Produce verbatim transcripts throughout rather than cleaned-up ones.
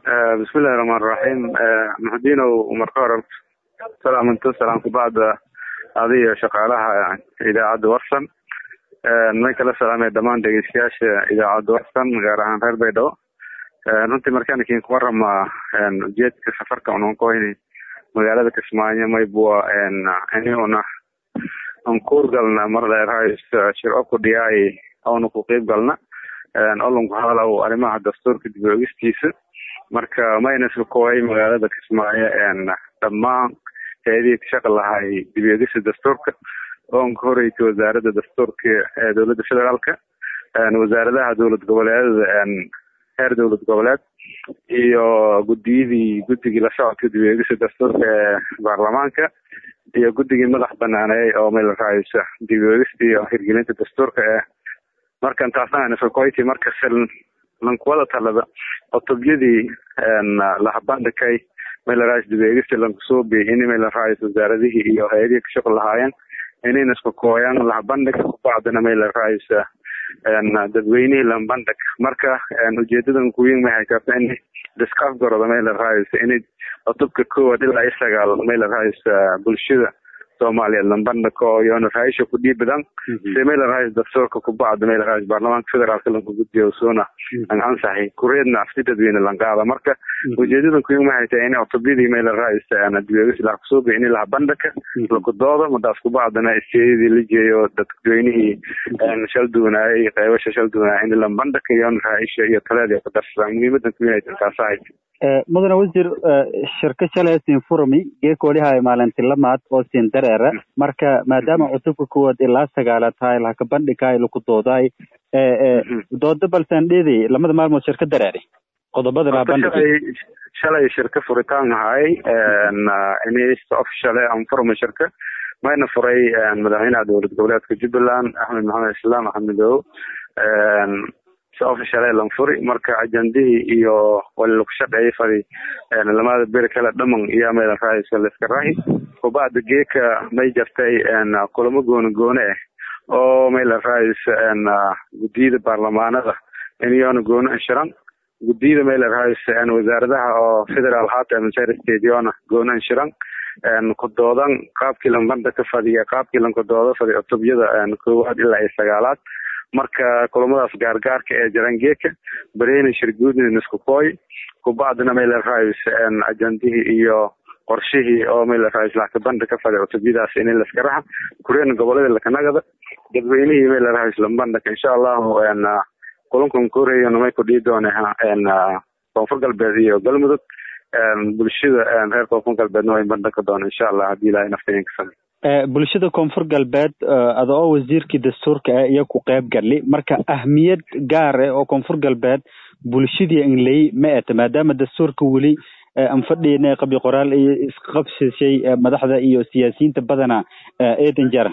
بسم الله الرحمن الرحيم محدينا ومرقارا سلام انتو سلام بعد هذه شقالها إذاعة ورسن نميك السلام دمان دقيسياش إذاعة ورسن غيران غير بيدو ننتي مركاني كين كورم جيت كسفرك ونونكويني مقالة كسمانيا ما يبوا ان اني هنا انكور قلنا مرة رئيس شرعوكو دياي او نكو قيب قلنا نقولهم كهالو أرماها الدستور كدبوغيستيس marka mayna soo kooyay magaalada Kismaayo een dhammaan hay'adaha ka shaqeeya dibiyadiisa dastuurka oo ka horeeyay wasaaradda dastuurka ee dawladda federaalka ee wasaaradaha dawlad goboleedyada een heer dawlad goboleed iyo guddigii guddigii la socodka dibiyadiisa dastuurka ee baarlamaanka iyo guddigii madax banaanay oo meel raayisa dibiyadiisa iyo hirgelinta dastuurka ee markan taasna soo kooyay marka sal من قوة طلبة الطبيعي أن لحباندكاي ميل رايس دبيجس لنقصوب بإني ميل رايس وزارته هي هذه كشغل هاين إني نسبة كويان لحباندك بعدنا ميل رايس أن دبويني لحباندك مركا أن وجدنا كوين ما هيك فإني دسكاف جرا ميل رايس إني الطب كقوة دل إسرائيل ميل رايس بولشيدا Soomaaliya lambandako iyo raayisha ku diibadan seemeel raayis dastuurka ku baad meel raayis baarlamaanka federaalka lagu gudbiyo soona aan ansaxay kureedna afsidadweyne lanqaada marka ujeedada ku yimahay tahay in autobidii meel raayis aan dibiyada la kusoo bixin la bandaka lagu doodo madaas ku baadana isjeedii la jeeyo dadweynihii aan shal doonay qaybasha shal doonay in lambandaka iyo raayisha iyo talaada ku darsan muhiimada ku yahay taasay mudane wasiir shirka shalaysin furmi geekoolihay maalintii lamaad oo siin dareera marka maadaama cusubka kuwad ilaa sagaalaad tahay la ka bandhigay lagu dooday ee dooda balsan dheedii lamada maalmood shirka dareeri qodobada la bandhigay shalay shirka furitaan hay in is official am furmi shirka mayna furay madaxweynaha dowladda goboleedka Jubbaland Axmed Maxamed Islaam Axmedow official lan furi marka ajandii iyo wal ku shaqeeyay fari ee lamada bir kala dhaman iyo meel raayis la iska raahi oo baad geeka may jartay in kulamo goon goon ah oo meel raayis in guddiga baarlamaanada in goon ansharan guddiga meel raayis in wasaaradaha oo federal haata minister stadiona goon ansharan in ku doodan qaabkii lambanda ka fadhiya qaabkii lan ku doodo fadhiya tobiyada in koowaad ilaa sagaalaad marka kulamadaas gaargaarka ee jarangeeka bareena shirguudna isku kooy ku baadna meel raayis aan ajandii iyo qorshihii oo meel raayis la ka banda ka fadhiyo tobiyadaas in la iska raaxa kureen gobolada la kanagada dadweynihii meel raayis lambanda insha Allah aan kulankan koreeyo namay ku dhiidoonaa aan koonfur galbeed iyo galmudug aan bulshada aan reer koonfur galbeed nooy banda ka doon insha Allah hadii ilaahay nafteen ka sameeyo bulshada koonfur galbeed adoo wasiirkii dastuurka ah iyo ku qayb galay marka ahmiyad gaar ah oo koonfur galbeed bulshadii inlay ma aata maadaama dastuurka wali aan fadhiyay qabli qoraal iyo isqabsisay madaxda iyo siyaasiyiinta badana eedan jara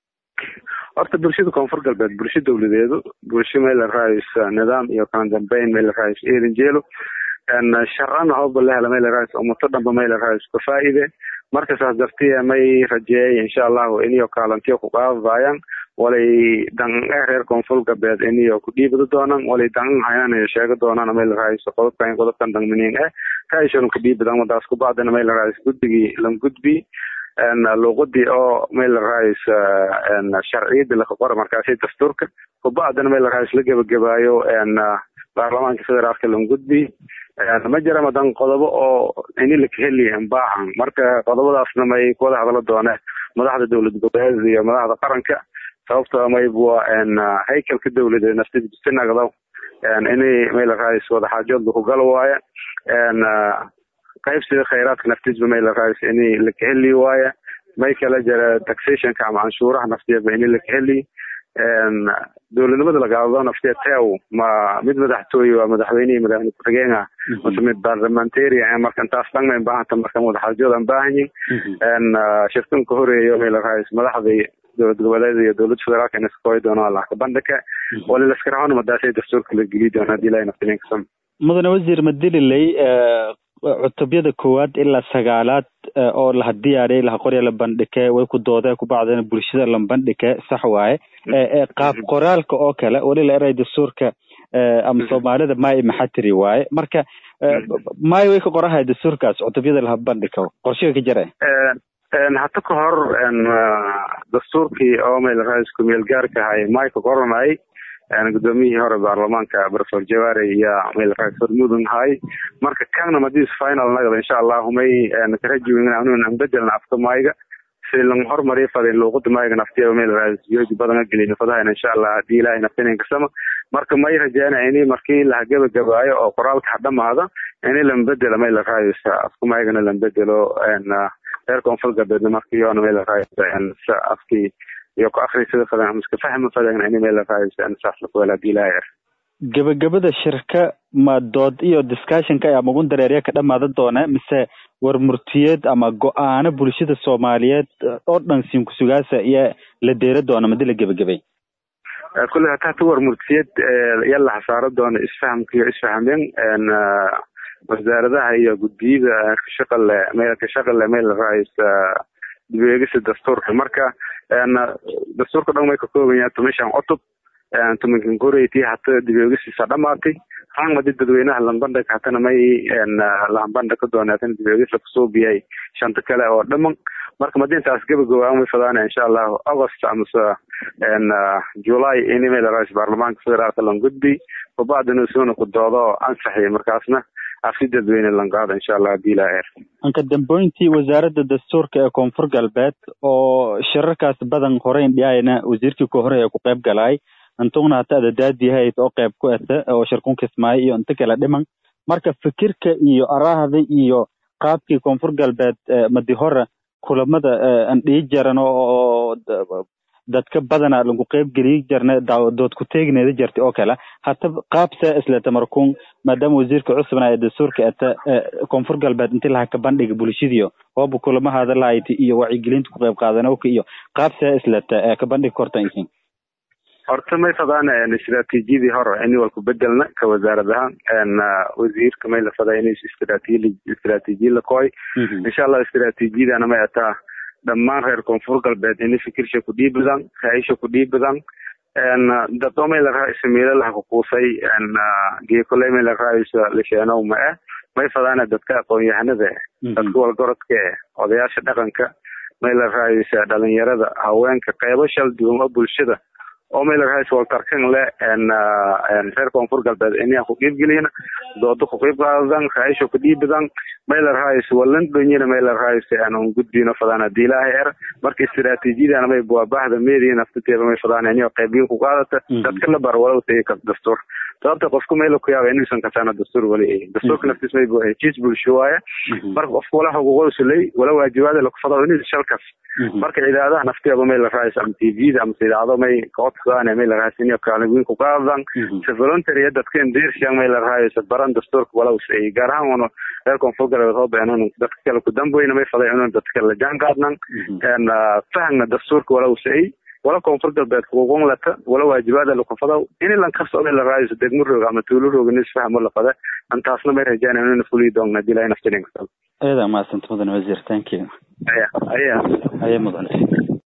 horta bulshada koonfur galbeed bulshada dawladeedu bulshada meel raayis nidaam iyo kan dambeyn meel raayis eedan jeelo aan sharana hoob la meel raayis oo mutadamba meel raayis ka faa'iide marka saas dartiya may rajay insha Allah inuu kaalantiyo ku qaadayaan walay dan reer koonfur galbeed inuu ku dhiibado doonaan walay dan hayaan sheego doonaan meel raayis qodobkan qodobkan dan minin ah kaayshon ku dhiibadaan wadaas ku baadana meel raayis gudbigi lan gudbi aan luqadii oo meel raayis aan sharciyada la qoro markaas dastuurka ku baadana meel raayis la gabagabayo aan baarlamaanka federaalka lan gudbi ma jira madan qodobo oo in la keliyan baahan marka qodobadaasna may ku wada hadal doonaa madaxda dawladda gobolka iyo madaxda qaranka sababtoo may buu aan haykalka dawladda naftiisa sinagado aan inay meel raayis wada xaajood ku gal waaya aan qaybsiga khayraadka naftiisa meel raayis inay la keliyo waaya may kala jira taxation ka ama canshuuraha naftiisa inay la keliyo aan dawladnimada laga hadlo naftiisa taw ma mid madaxtooyo waa madaxweynaha madaxweyne ku-xigeenka mid parliamentary ee markan taas dhanna baahan markan wada xaajood aan baahanyin aan shirkan ka horeeyo meel raayis madaxda dawlad goboleed iyo dawlad federaalka in iska doonaa la ka bandhaka wala la iska raacno madaasay dastuurka la geliyo doonaa dilayna naftiin ka sam mudane wasiir madililay cutubiyada koowaad ilaa sagaalaad oo la diyaariyay la qoryo la bandhigay way ku doodeen ku bacdeen bulshada la bandhigay sax waaye qaab qoraalka oo kale wali la eray dastuurka ama soomaalida may maxatiri waaye marka may way ka qorahay dastuurkaas cutubiyada la bandhigo qorshe ka jira een hata ka hor een dastuurkii oo meel raisku meel gaarka ahay may ka qoranay een gudoomiyihii hore baarlamaanka Professor Jawari iyo meel raisku mudan hay marka kana madis final naga insha Allah may een tarajumina inaan bedelna afka mayga si lan hormariyo fadin luqad mayga naftiyo meel raisku badan gelin fadahay insha Allah hadii ilaahay naftiin kasama marka may rajaynaa inay markii la gabagabaayo oo qoraalka dhamaada inay la bedelo meel raisku afka mayga la bedelo een heer koonfur galbeed markii oo meel raisku een afkii iyo ku akhriisada fadhan iska fahmo fadhan inay meel raisku aan sax wala dilaayar gabagabada shirka ma dood iyo discussion ka ama ugu dareeriya ka dhamaada doona mise war murtiyeed ama go'aano bulshada Soomaaliyeed oo dhan siin ku sugaasa iyo la deera doona madila gabagabay kullu hata war murtiyeed yalla xasaaro doona isfahamkiyo isfahameen een wasaaradda iyo guddiga shaqada meel ka shaqada meel raisku dibeegisa dastuurka marka een dastuurka dhan way ka kooban yahay tumishan cutub een tuminkan goreeyay hata dibeegisa dhamaatay aan madi dadweynaha Lambandhig hatana may een Lambandhig ka doonaysan dibeegisa ku soo biyay shanta kale oo dhamaan marka madintaas gabagabaa way fadaan insha Allah August ama een July in meel rais baarlamaanka federaalka lan gudbi oo baadna soo ku doodo ansaxay markaasna afida dadweyne lan qaado insha Allah diilaayar anka dambeyntii wasaaradda dastuurka ee koonfur galbeed oo shirarkaas badan horeyn dhiyayna wasiirkii ku horeeyay ku qayb galay antuna hata daadiyahay oo qayb ku ah oo shirkun kismay iyo inta kala dhiman marka fikirka iyo araahda iyo qaabkii koonfur galbeed madi hore kulamada aan dhigi jaran oo dadka badana lagu qayb galiyay jarna dood ku teegneeda jirtay oo kala hata qaabsa isla tamarkun maadaama wasiirka cusubna ee dastuurka ee koonfur galbeed inta la ka bandhigay bulshadiyo oo kulamaha hadalaayay iyo wacyigelinta ku qayb qaadanay iyo qaabsa isla ka bandhig kortan isin horta may fadaan in istiraatiijiyadii hore in walku bedelna ka wasaaradaha een wasiirka may la fadaan in istiraatiijiyada istiraatiijiyada kooy insha Allah istiraatiijiyada ma ata dhammaan reer koonfur galbeed in fikirsha ku dhiibadaan kaayisha ku dhiibadaan een dadoo may la raayay meelaha ku quusay een geekolay may la raayay leeshano ma may fadaan dadka aqoon-yahanada dadka wal gorodka odayaasha dhaqanka may la raayay dhalinyarada haweenka qaybo shal duwan bulshada oo meel raayis wal tarkan le en en reer koonfur galbeed inay ku qeyb galiyeen doodo ku qeyb qaadan raayisho ku dhiibadaan meel raayis walan dunyada meel raayis aan ugu gudbino fadana diilaaheer markii istiraatiijiyada may buu baahda meedina nafteeda may fadana inay qeybiin ku qaadata dadka la bar walaw tay ka dastuur sababta qofku meel ku yaabay inuu san ka saana dastuur wali dastuurka naftiisa may buu jiis bulshooya marka qofku wala xuquuq sulay wala waajibaad la ku fadado inuu shalkas marka ciidadaha nafteeda meel raayis am T V am ciidado may qoodkaana meel raayis inay kala weyn ku qaadan si voluntary dadka indeershan meel raayis baran dastuurka walaw say garahan reer koonfur galbeed oo beenan dadka kale ku dambeeyna may faday inuu dadka la jaan qaadnan kan fahna dastuurka walaw say wala koonfur galbeed ku qoon lata wala waajibaad la ku fado in la ka soo la raayis degmurooga ama tuulurooga nis fahmo la fada antaasna may rajaan inuu fulii doona dilay naftiin ka soo ayada ma santo mudan wasiir thank you aya aya aya mudan